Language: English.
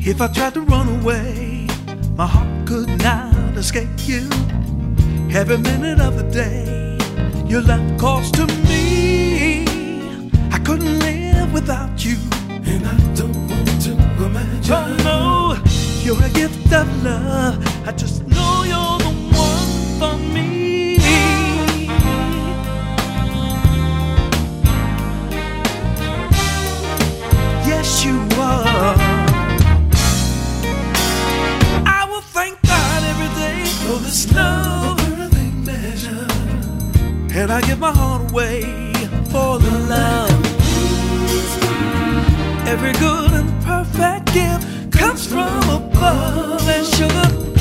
If I tried to run away, my heart could not escape you. Every minute of the day, your love calls to me. I couldn't live without you, and I don't want to imagine. oh no, you're a gift of love. I just know you're the one for me. Yes, you are. I will thank God every day for this love, Perfect measure. and I give my heart away for the love. Every good and perfect gift comes from above, and sugar,